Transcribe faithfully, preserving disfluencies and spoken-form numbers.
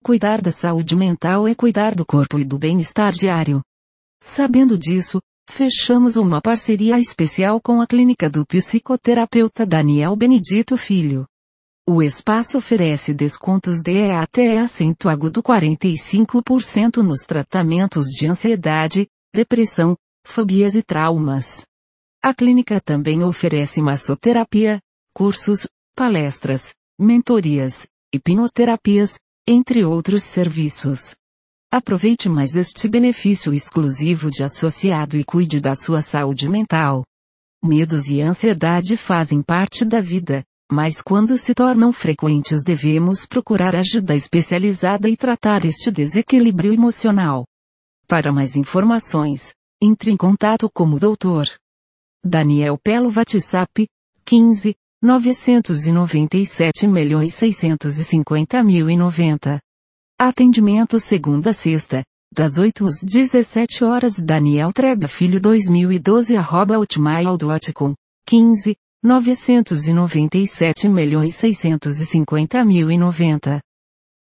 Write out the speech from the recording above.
cuidar da saúde mental é cuidar do corpo e do bem-estar diário. Sabendo disso, fechamos uma parceria especial com a clínica do psicoterapeuta Daniel Benedito Filho. O espaço oferece descontos de até acento agudo quarenta e cinco por cento nos tratamentos de ansiedade, depressão, fobias e traumas. A clínica também oferece massoterapia, cursos, palestras, mentorias, hipnoterapias, entre outros serviços. Aproveite mais este benefício exclusivo de associado e cuide da sua saúde mental. Medos e ansiedade fazem parte da vida, mas quando se tornam frequentes devemos procurar ajuda especializada e tratar este desequilíbrio emocional. Para mais informações, entre em contato com o doutor Daniel pelo WhatsApp, quinze, novecentos e noventa e sete milhões seiscentos e cinquenta mil e noventa. Atendimento segunda a sexta, das oito às dezessete horas. Daniel Treba Filho dois mil e doze arroba hotmail ponto com, quinze, novecentos e noventa e sete milhões seiscentos e cinquenta mil e noventa.